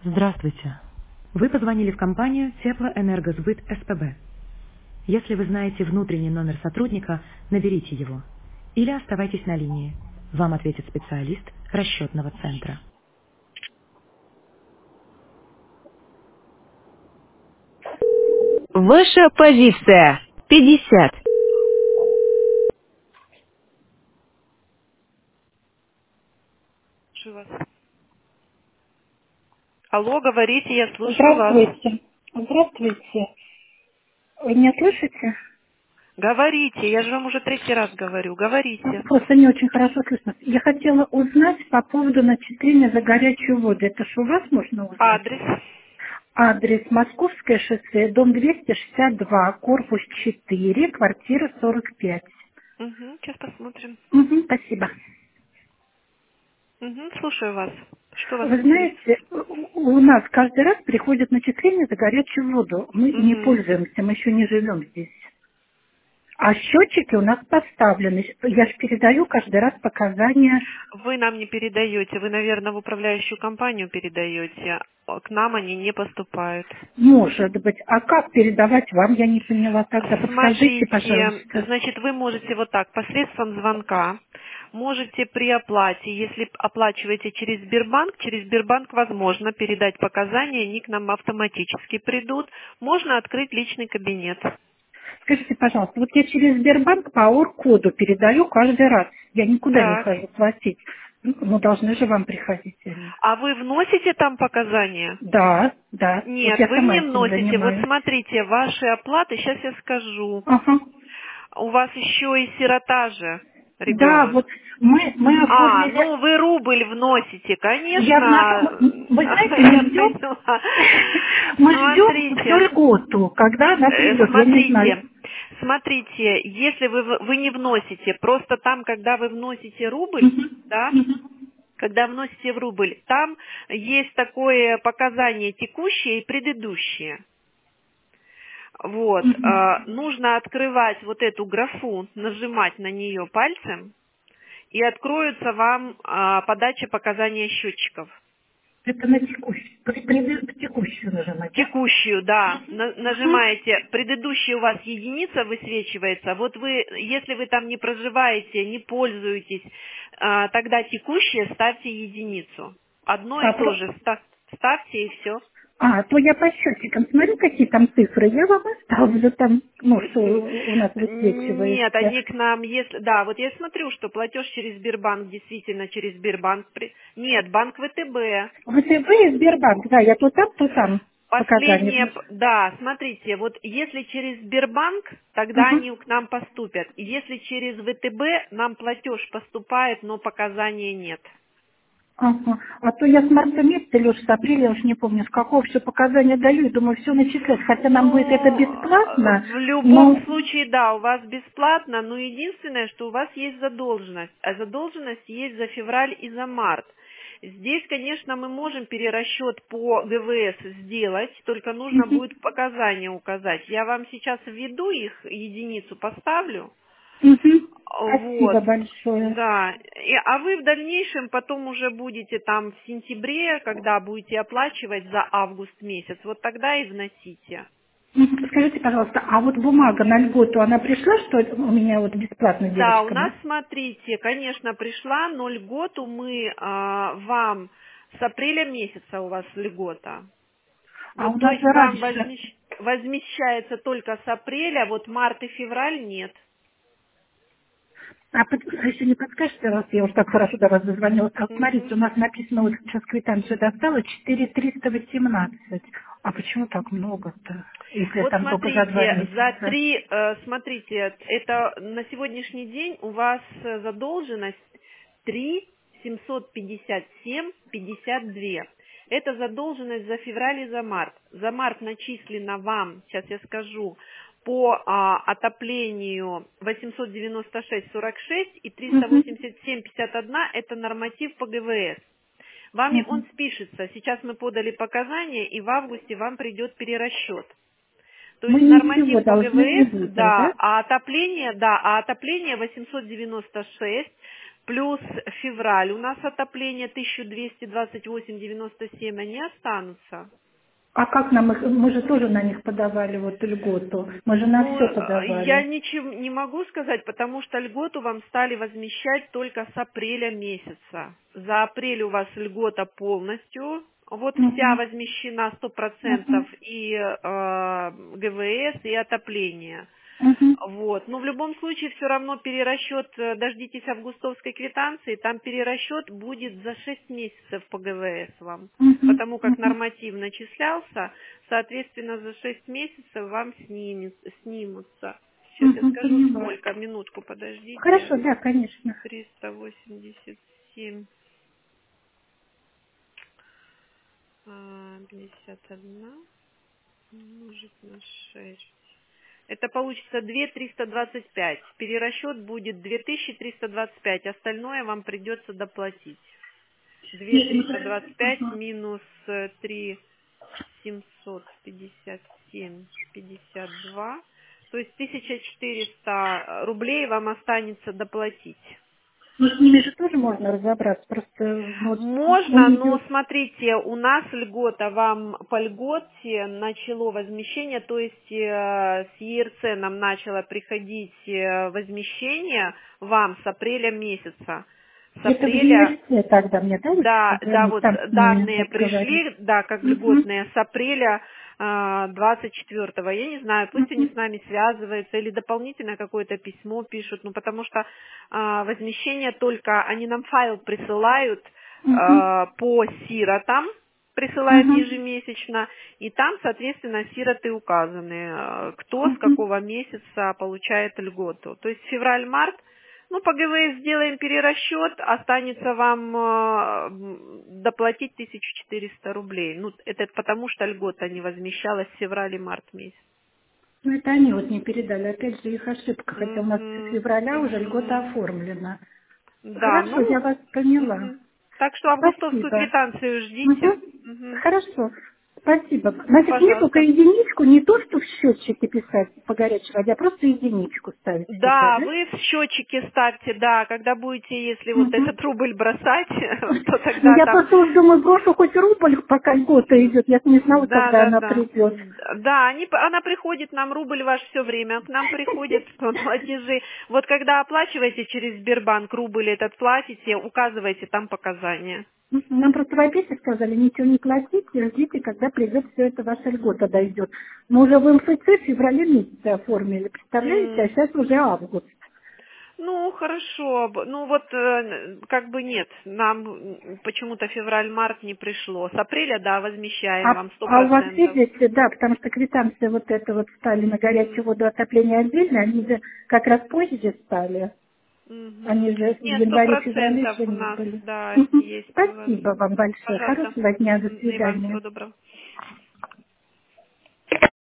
Здравствуйте. Вы позвонили в компанию Теплоэнергосбыт СПБ. Если вы знаете внутренний номер сотрудника, наберите его. Или оставайтесь на линии. Вам ответит специалист расчетного центра. Ваша позиция. 50. Слушаю вас. Алло, говорите, я слушаю вас. Здравствуйте. Здравствуйте. Вы меня слышите? Говорите, я же вам уже третий раз говорю. Говорите. Просто не очень хорошо слышно. Я хотела узнать по поводу начисления за горячую воду. Это ж у вас можно узнать? Адрес. Адрес Московское шоссе, дом 262, корпус 4, квартира 45. Угу, сейчас посмотрим. Мгм, спасибо. Угу, слушаю вас. Что вас Вы интересует? знаете, у нас каждый раз приходят начисления за горячую воду. Мы не Угу. пользуемся, мы еще не живем здесь. А счетчики у нас поставлены. Я же передаю каждый раз показания. Вы нам не передаете, вы, наверное, в управляющую компанию передаете. К нам они не поступают. Может быть. А как передавать вам, я не поняла тогда. Подскажите, Смотрите, пожалуйста. значит, вы можете вот так, посредством звонка, можете при оплате, если оплачиваете через Сбербанк возможно передать показания, они к нам автоматически придут, можно открыть личный кабинет. Скажите, пожалуйста, вот я через Сбербанк по ОР-коду передаю каждый раз. Я никуда не Так. хожу платить. Ну, должны же вам приходить они. А вы вносите там показания? Да, да. Вот Нет, я вы сама не этим вносите. Вот занимаюсь. смотрите, ваши оплаты, сейчас я скажу. Ага. У вас еще и сирота же, Да, ребенок. вот мы А, оформили. ну вы рубль вносите, Я конечно. вы знаете, мы Я ждем, поняла. мы ждем всю Смотрите, льготу, когда она придет. Я не знаю. смотрите, если вы не вносите, просто там, когда вы вносите рубль, Мгм, да, мгм, когда вносите в рубль, там есть такое показание текущее и предыдущее. Вот, мгм. нужно открывать вот эту графу, нажимать на нее пальцем, и откроется вам подача показания счетчиков. Это на текущую, текущую нажимать, да? Текущую, да. Мгм. Нажимаете, предыдущая у вас единица высвечивается. Вот вы, если вы там не проживаете, не пользуетесь, тогда текущая ставьте единицу. Одно и А, то же ставьте и все. то я по счетчикам смотрю, какие там цифры, я вам оставлю там, ну, что у нас Нет, высвечивается. они к нам, если, да, вот я смотрю, что платеж через Сбербанк, действительно через Сбербанк, нет, банк ВТБ. ВТБ и Сбербанк, да, я то там показания Последнее, вношу. да, смотрите, вот если через Сбербанк, тогда Ага. они к нам поступят. Если через ВТБ, нам платеж поступает, но показания нет. Ага. А то я с марта месяца, или уж с апреля, я уж не помню, с какого все показания даю, и думаю, все начислять. Хотя нам будет это Ну, бесплатно, в любом но... случае, да, у вас бесплатно, но единственное, что у вас есть задолженность, а задолженность есть за февраль и за март. Здесь, конечно, мы можем перерасчет по ГВС сделать, только нужно Мгм. будет показания указать. Я вам сейчас введу их, единицу поставлю. Мгм. Вот, Спасибо большое. да. А вы в дальнейшем потом уже будете там в сентябре, когда будете оплачивать за август месяц, вот тогда и вносите. Скажите, пожалуйста, а вот бумага на льготу, она пришла, что у меня вот бесплатно Да, у девочка нас, будет? смотрите, конечно, пришла, но льготу мы вам с апреля месяца у вас льгота. А у Вот, то нас есть же вам раньше... возмещается только с апреля, вот март и февраль нет. А еще не подскажете, раз я уж так хорошо до вас дозвонилась. А смотрите, Мгм. у нас написано, вот сейчас квитанцию достала, 4318. А почему так много-то, если Вот там только за 2 смотрите, месяца? смотрите, это на сегодняшний день у вас задолженность 3 757,52. Это задолженность за февраль и за март. За март начислено вам, сейчас я скажу, по отоплению 896,46 и Мгм. 387,51 это норматив по ГВС. Вами он Мгм. спишется. Сейчас мы подали показания, и в августе вам придет перерасчет. То Мы есть ничего норматив по должны не ГВС, будем, да, да? а отопление 896, Плюс февраль. У нас отопление 1228,97, они останутся. А как нам их, мы же тоже на них подавали вот льготу, мы же на Ну, все я подавали. ничего не могу сказать, потому что льготу вам стали возмещать только с апреля месяца. За апрель у вас льгота полностью, вот вся Мгм. возмещена 100% Мгм. и ГВС, и отопление. Мгм. Вот. Но в любом случае все равно перерасчет, дождитесь августовской квитанции, там перерасчет будет за 6 месяцев по ГВС вам. Мгм. Потому как Мгм. норматив начислялся, соответственно, за 6 месяцев вам снимутся. Сейчас я Мгм. скажу Поняла. сколько, минутку подождите. Хорошо, да, конечно. 387, 51 умножить на 6. Это получится 2325. Перерасчет будет 2325. Остальное вам придется доплатить. Нет, ну, 2325 ага. минус 3757,52. То есть 1400 рублей вам останется доплатить. Ну, с ними же тоже можно разобраться, просто вот у Можно, но нее... смотрите, у нас льгота вам по льготе начало возмещение, то есть с ЕРЦ нам начало приходить возмещение вам с апреля месяца. С Это в апреля, ЕРЦ тогда мне, да, лучше да, позвонить, вот там с ними данные поговорить? пришли, да, как Угу. льготные, с апреля 24-го. Я не знаю, пусть они Угу. с нами связываются или дополнительно какое-то письмо пишут, ну потому что возмещение только, они нам файл присылают Угу. по сиротам, присылают Угу. ежемесячно, и там, соответственно, сироты указаны, кто с Угу. какого месяца получает льготу. То есть февраль-март, ну, по ГВС сделаем перерасчет, останется вам доплатить 1400 рублей. Ну, это потому, что льгота не возмещалась в феврале-март месяц. Ну, это они вот не передали. Опять же, их ошибка, хотя у нас с Мгм, февраля уже льгота мгм. оформлена. Да, Хорошо, я ну, вас поняла. мгм. Так что августовскую Спасибо. квитанцию ждите. Мгм. Мгм. Хорошо. Спасибо. Значит, мне только Пожалуйста. единичку, не то, что в счетчике писать по горячей воде, а просто единичку ставить всегда, Да, да? вы в счетчике ставьте, да, когда будете, если вот Мгм. этот рубль бросать, то Ну, тогда я там. просто уж думаю, брошу хоть рубль, пока льгота идет. Я не знала, Да, когда да, она да. придет. Да, она приходит, нам рубль ваш все время, к нам приходит платежи. Вот когда оплачиваете через Сбербанк рубль этот платите, указывайте там показания. Нам просто в Одессе сказали, ничего не платите, ждите, когда придет все это, ваша льгота дойдет. Мы уже в МФЦ в феврале месяце оформили, представляете, а М. сейчас уже август. Ну, хорошо. Ну, вот как бы нет. Нам почему-то февраль-март не пришло. С апреля, да, возмещаем вам сто А у вас процентов. видите, да, потому что квитанции вот это вот стали на горячую воду отопления отдельно, они же как раз позже стали. Они Мгм. же в Нет, сто январе-феврале процентов еще у не нас, были. да, Мгм. есть у вас. Спасибо вам большое. Пожалуйста. Хорошего дня, до И вам свидания. всего доброго.